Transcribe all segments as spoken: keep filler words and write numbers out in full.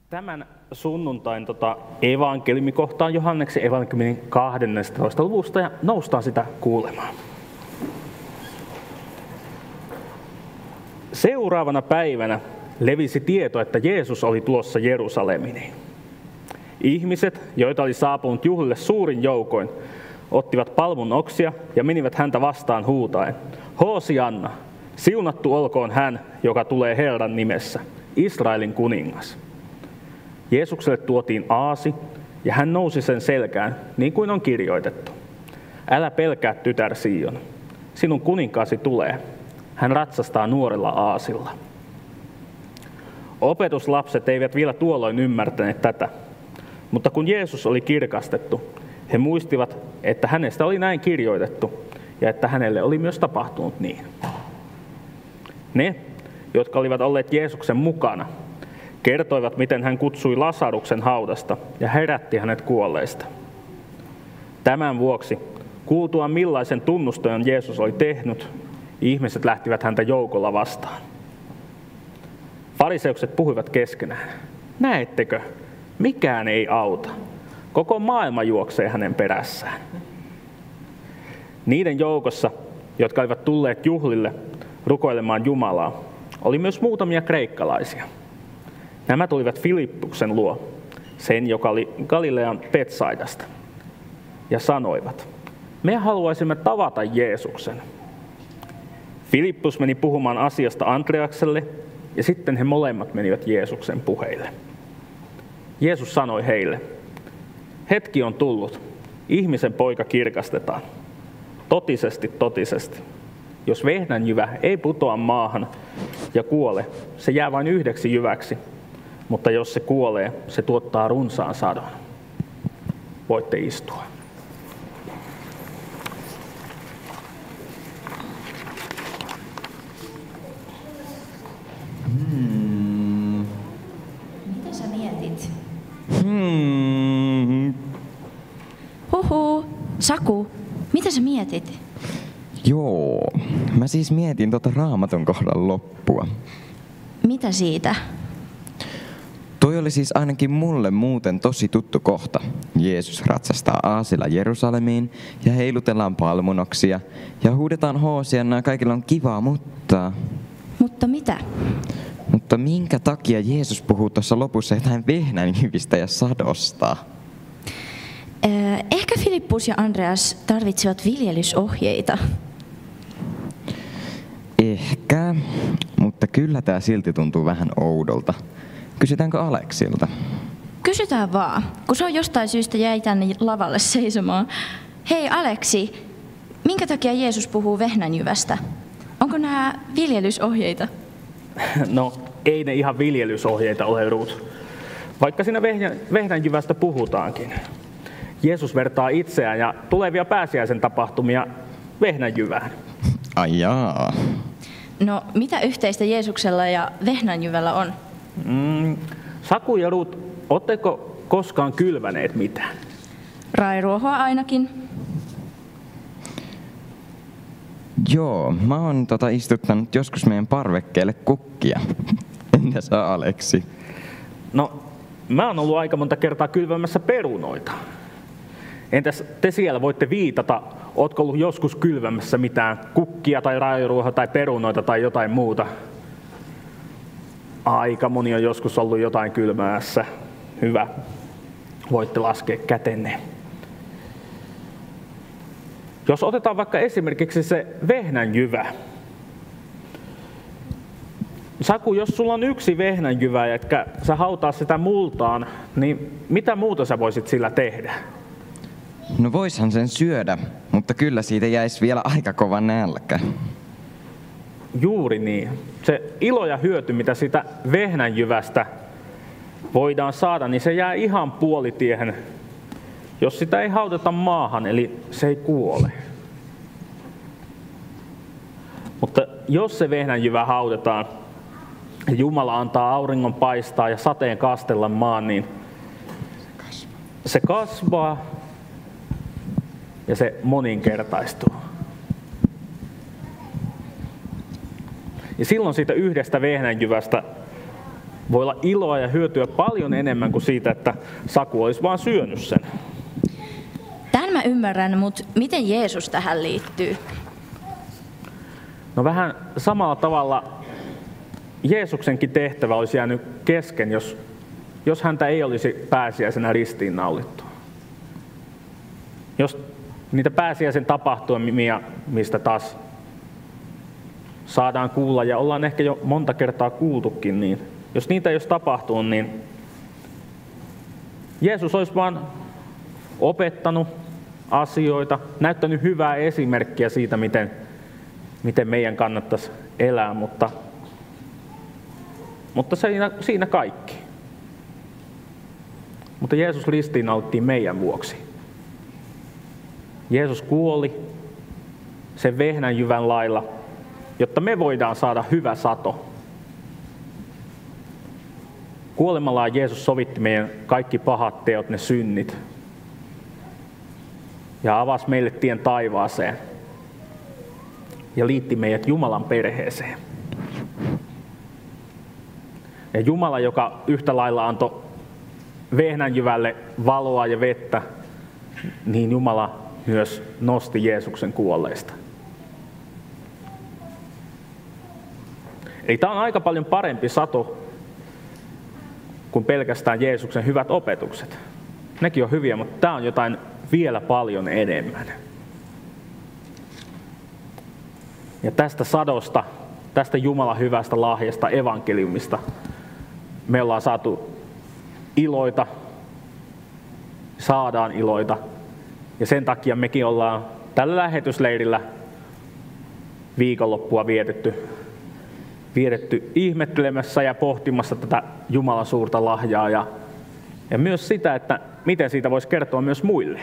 Tämän sunnuntain tota, evankeliumikohtaan Johanneksen evankeliumin kahdennestatoista luvusta ja noustaan sitä kuulemaan. Seuraavana päivänä levisi tieto, että Jeesus oli tulossa Jerusalemiin. Ihmiset, joita oli saapunut juhlille suurin joukoin, ottivat palmun oksia ja menivät häntä vastaan huutaen: Hoosianna, siunattu olkoon hän, joka tulee Herran nimessä, Israelin kuningas. Jeesukselle tuotiin aasi, ja hän nousi sen selkään, niin kuin on kirjoitettu. Älä pelkää, tytär Sion, sinun kuninkaasi tulee. Hän ratsastaa nuorella aasilla. Opetuslapset eivät vielä tuolloin ymmärtäneet tätä, mutta kun Jeesus oli kirkastettu, he muistivat, että hänestä oli näin kirjoitettu, ja että hänelle oli myös tapahtunut niin. Ne, jotka olivat olleet Jeesuksen mukana, kertoivat, miten hän kutsui Lasaruksen haudasta ja herätti hänet kuolleista. Tämän vuoksi, kuultuaan millaisen tunnustajan Jeesus oli tehnyt, ihmiset lähtivät häntä joukolla vastaan. Fariseukset puhuivat keskenään: näettekö, mikään ei auta. Koko maailma juoksee hänen perässään. Niiden joukossa, jotka olivat tulleet juhlille rukoilemaan Jumalaa, oli myös muutamia kreikkalaisia. Nämä tulivat Filippuksen luo, sen joka oli Galilean Betsaidasta, ja sanoivat: me haluaisimme tavata Jeesuksen. Filippus meni puhumaan asiasta Andreakselle, ja sitten he molemmat menivät Jeesuksen puheille. Jeesus sanoi heille: hetki on tullut, ihmisen poika kirkastetaan. Totisesti, totisesti, jos vehnänjyvä ei putoa maahan ja kuole, se jää vain yhdeksi jyväksi, mutta jos se kuolee, se tuottaa runsaan sadon. Voitte istua. Hmm. Mitä sä mietit? Hmm. Huhu, Saku, mitä sä mietit? Joo, mä siis mietin tota Raamatun kohdan loppua. Mitä siitä? Toi oli siis ainakin mulle muuten tosi tuttu kohta. Jeesus ratsastaa aasilla Jerusalemiin ja heilutellaan palmunoksia ja huudetaan hoosiannaa, kaikilla on kivaa, mutta... Mutta mitä? Mutta minkä takia Jeesus puhuu tuossa lopussa jotain vehnänjyvistä ja sadosta? Öö, ehkä Filippus ja Andreas tarvitsivat viljelysohjeita. Ehkä, mutta kyllä tää silti tuntuu vähän oudolta. Kysytäänkö Aleksilta? Kysytään vaan, kun se on jostain syystä jäi tänne lavalle seisomaan. Hei Aleksi, minkä takia Jeesus puhuu vehnänjyvästä? Onko nämä viljelysohjeita? No, ei ne ihan viljelysohjeita ole, Ruth. Vaikka siinä vehnänjyvästä puhutaankin. Jeesus vertaa itseään ja tulevia pääsiäisen tapahtumia vehnänjyvään. Ai jaa. No, mitä yhteistä Jeesuksella ja vehnänjyvällä on? Mm, Saku ja Ruth, ootteko koskaan kylväneet mitään? Rairuohoa ainakin. Joo, mä oon tota istuttanut joskus meidän parvekkeelle kukkia. Entä sä, Aleksi? No, mä oon ollut aika monta kertaa kylvämässä perunoita. Entäs te siellä voitte viitata, ootko ollut joskus kylvämässä mitään kukkia tai rairuohoa tai perunoita tai jotain muuta? Aika moni on joskus ollut jotain kylmässä. Hyvä. Voitte laskea kätenne. Jos otetaan vaikka esimerkiksi se vehnänjyvä. Saku, jos sulla on yksi vehnänjyvä ja etkä sä hautaa sitä multaan, niin mitä muuta sä voisit sillä tehdä? No voishan sen syödä, mutta kyllä siitä jäisi vielä aika kova nälkä. Juuri niin. Se ilo ja hyöty, mitä sitä vehnänjyvästä voidaan saada, niin se jää ihan puolitiehen, jos sitä ei haudata maahan, eli se ei kuole. Mutta jos se vehnänjyvä haudetaan ja Jumala antaa auringon paistaa ja sateen kastella maan, niin se kasvaa ja se moninkertaistuu. Ja silloin siitä yhdestä vehnänjyvästä voi olla iloa ja hyötyä paljon enemmän kuin siitä, että Saku olisi vaan syönyt sen. Tämän mä ymmärrän, mutta miten Jeesus tähän liittyy? No vähän samalla tavalla Jeesuksenkin tehtävä olisi jäänyt kesken, jos, jos häntä ei olisi pääsiäisenä ristiinnaulittu. Jos niitä pääsiäisen tapahtumia, mistä taas saadaan kuulla ja ollaan ehkä jo monta kertaa kuultukin, niin jos niitä ei olisi tapahtunut, niin Jeesus olisi vaan opettanut asioita, näyttänyt hyvää esimerkkiä siitä, miten, miten meidän kannattaisi elää, mutta, mutta siinä, siinä kaikki. Mutta Jeesus ristiinnaulittiin meidän vuoksi. Jeesus kuoli sen vehnänjyvän lailla, jotta me voidaan saada hyvä sato. Kuolemallaan Jeesus sovitti meidän kaikki pahat teot, ne synnit, ja avasi meille tien taivaaseen ja liitti meidät Jumalan perheeseen. Ja Jumala, joka yhtä lailla antoi vehnänjyvälle valoa ja vettä, niin Jumala myös nosti Jeesuksen kuolleista. Eli tämä on aika paljon parempi sato kuin pelkästään Jeesuksen hyvät opetukset. Nekin on hyviä, mutta tämä on jotain vielä paljon enemmän. Ja tästä sadosta, tästä Jumalan hyvästä lahjasta, evankeliumista, me ollaan saatu iloita, saadaan iloita. Ja sen takia mekin ollaan tällä lähetysleirillä viikonloppua vietetty, vietetty ihmettelemässä ja pohtimassa tätä Jumalan suurta lahjaa ja, ja myös sitä, että miten siitä voisi kertoa myös muille.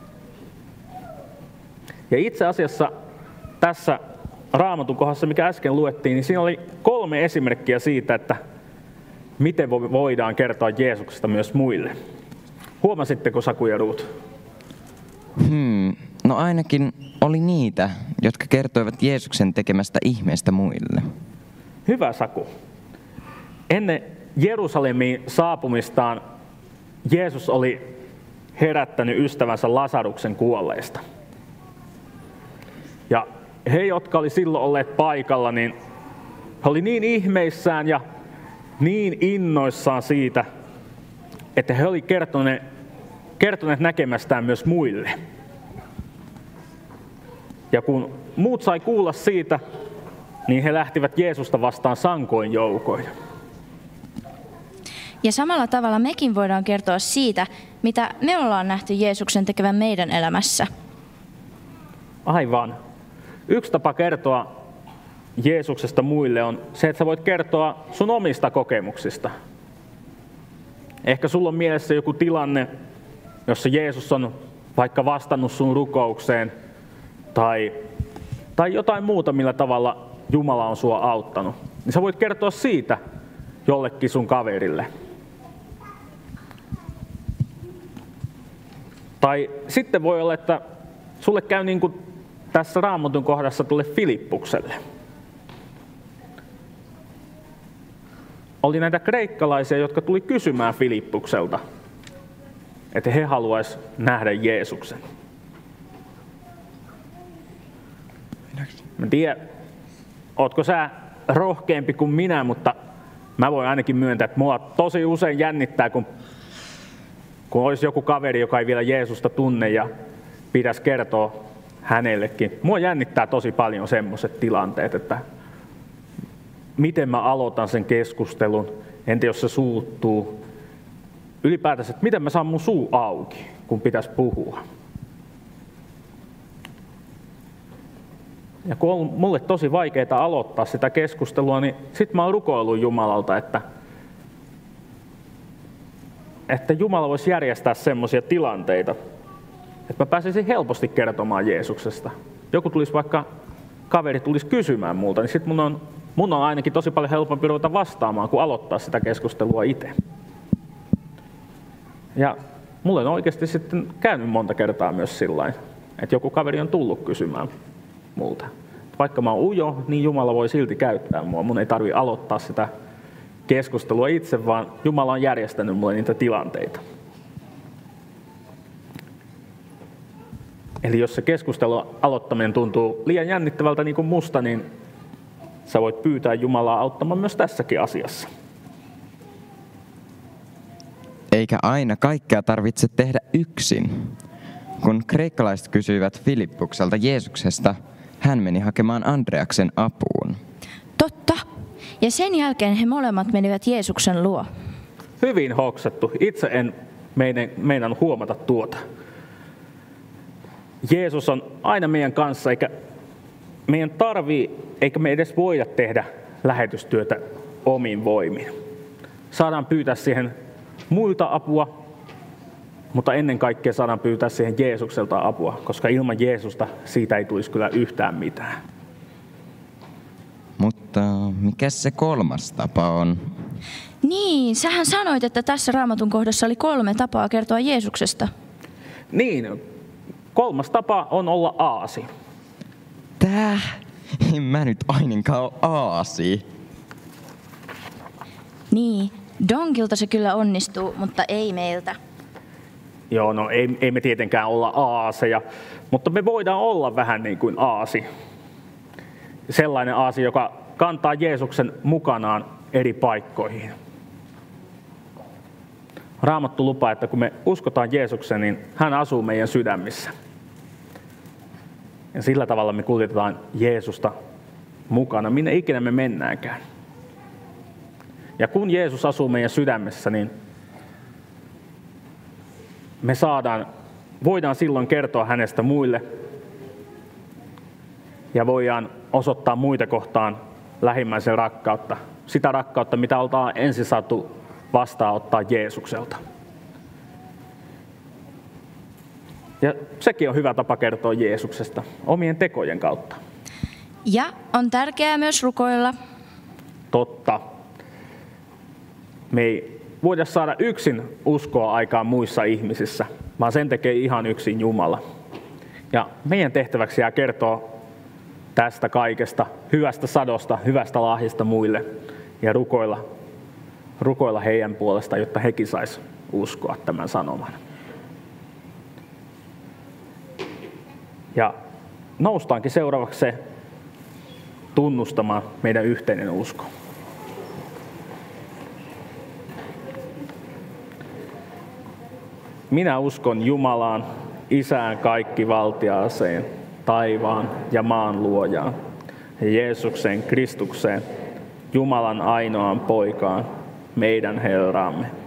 Ja itse asiassa tässä Raamatun kohdassa, mikä äsken luettiin, niin siinä oli kolme esimerkkiä siitä, että miten voidaan kertoa Jeesuksesta myös muille. Huomasitteko Saku ja Ruut? Hmm. No ainakin oli niitä, jotka kertoivat Jeesuksen tekemästä ihmeestä muille. Hyvä Saku. Ennen Jerusalemiin saapumistaan Jeesus oli herättänyt ystävänsä Lasaruksen kuolleista. Ja he, jotka oli silloin olleet paikalla, niin he oli niin ihmeissään ja niin innoissaan siitä, että he oli kertoneet, kertoneet näkemästään myös muille. Ja kun muut sai kuulla siitä, niin he lähtivät Jeesusta vastaan sankoin joukoin. Ja samalla tavalla mekin voidaan kertoa siitä, mitä me ollaan nähty Jeesuksen tekevän meidän elämässä. Aivan. Yksi tapa kertoa Jeesuksesta muille on se, että sä voit kertoa sun omista kokemuksista. Ehkä sulla on mielessä joku tilanne, jossa Jeesus on vaikka vastannut sun rukoukseen tai, tai jotain muuta, millä tavalla Jumala on sua auttanut. Niin sä voit kertoa siitä jollekin sun kaverille. Tai sitten voi olla, että sulle käy niin kuin tässä Raamatun kohdassa tulle Filippukselle. Oli näitä kreikkalaisia, jotka tuli kysymään Filippukselta, että he haluaisivat nähdä Jeesuksen. Mä en tiedä, ootko sä rohkeampi kuin minä, mutta mä voin ainakin myöntää, että mua tosi usein jännittää, kun, kun olisi joku kaveri, joka ei vielä Jeesusta tunne ja pitäisi kertoa hänellekin. Mua jännittää tosi paljon semmoiset tilanteet, että miten mä aloitan sen keskustelun, entä jos se suuttuu. Ylipäätänsä, että miten mä saan mun suu auki, kun pitäisi puhua. Ja kun on mulle tosi vaikeaa aloittaa sitä keskustelua, niin sit mä oon rukoillut Jumalalta, että, että Jumala voisi järjestää semmoisia tilanteita, että mä pääsisin helposti kertomaan Jeesuksesta. Joku tulisi vaikka, kaveri tulisi kysymään multa, niin sit mun on, mun on ainakin tosi paljon helpompi ruveta vastaamaan, kuin aloittaa sitä keskustelua itse. Ja mulle on oikeasti sitten käynyt monta kertaa myös sillain, että joku kaveri on tullut kysymään multa. Vaikka mä oon ujo, niin Jumala voi silti käyttää mua. Mun ei tarvitse aloittaa sitä keskustelua itse, vaan Jumala on järjestänyt mulle niitä tilanteita. Eli jos se keskustelun aloittaminen tuntuu liian jännittävältä niin kuin musta, niin sä voit pyytää Jumalaa auttamaan myös tässäkin asiassa. Eikä aina kaikkea tarvitse tehdä yksin. Kun kreikkalaiset kysyivät Filippukselta Jeesuksesta, hän meni hakemaan Andreaksen apuun. Totta. Ja sen jälkeen he molemmat menivät Jeesuksen luo. Hyvin hoksattu. Itse en meinannut huomata tuota. Jeesus on aina meidän kanssa, eikä meidän tarvii, eikä me edes voida tehdä lähetystyötä omin voimin. Saadaan pyytää siihen muilta apua, mutta ennen kaikkea saadaan pyytää siihen Jeesukselta apua, koska ilman Jeesusta siitä ei tulisi kyllä yhtään mitään. Mutta mikä se kolmas tapa on? Niin, sähän sanoit, että tässä Raamatun kohdassa oli kolme tapaa kertoa Jeesuksesta. Niin, kolmas tapa on olla aasi. Tää? En mä nyt ainakaan ole aasi. Niin, Donkilta se kyllä onnistuu, mutta ei meiltä. Joo, no ei, ei me tietenkään olla aaseja, mutta me voidaan olla vähän niin kuin aasi. Sellainen aasi, joka kantaa Jeesuksen mukanaan eri paikkoihin. Raamattu lupaa, että kun me uskotaan Jeesuksen, niin hän asuu meidän sydämissä. Ja sillä tavalla me kuljetetaan Jeesusta mukana, minne ikinä me mennäänkään. Ja kun Jeesus asuu meidän sydämessä, niin me saadaan, voidaan silloin kertoa hänestä muille ja voidaan osoittaa muita kohtaan lähimmäisen rakkautta. Sitä rakkautta, mitä oltaan ensin saatu vastaanottaa Jeesukselta. Ja sekin on hyvä tapa kertoa Jeesuksesta omien tekojen kautta. Ja on tärkeää myös rukoilla. Totta. Me ei voida saada yksin uskoa aikaan muissa ihmisissä, vaan sen tekee ihan yksin Jumala. Ja meidän tehtäväksi jää kertoa tästä kaikesta, hyvästä sadosta, hyvästä lahjasta muille ja rukoilla, rukoilla heidän puolestaan, jotta hekin sais uskoa tämän sanoman. Ja noustaankin seuraavaksi se tunnustamaan meidän yhteinen usko. Minä uskon Jumalaan, Isään kaikkivaltiaaseen, taivaan ja maan luojaan, ja Jeesukseen Kristukseen, Jumalan ainoaan poikaan, meidän Herramme,